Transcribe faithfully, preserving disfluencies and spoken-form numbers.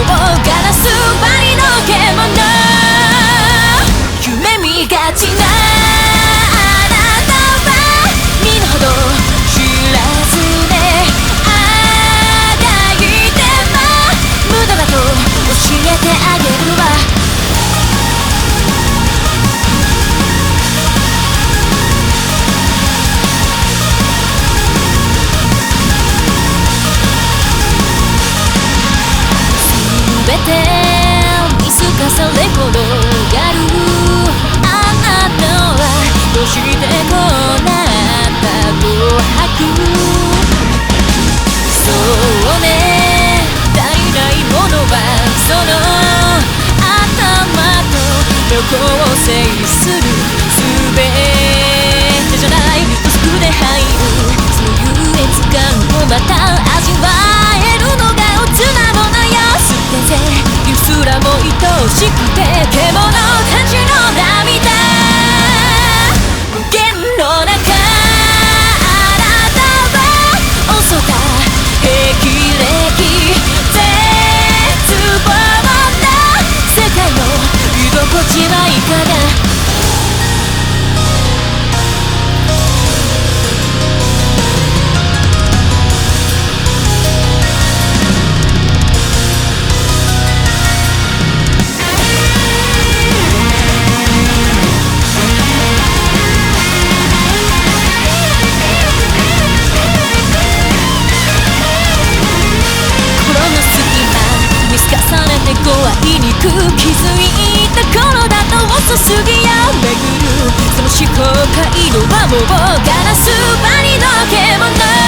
ガラス張りの獣、夢見がちなあなたは身の程知らずであがいても無駄だと教えてあげるわ。全て見透かされ転がるあなたはどうしてこうなったと吐く。そうね、足りないものはその頭と旅行を制する全てじゃない。薄くで入るその優越感をまた味わえるのが大人の悩み。ゆすらも愛しくて獣たちの涙、弦の中あなたは恐だ霹靂絶望な世界の居心地はいかが。怖いにく気づいた頃だと遅すぎや巡るその思考回路はもうガラス張りの獣。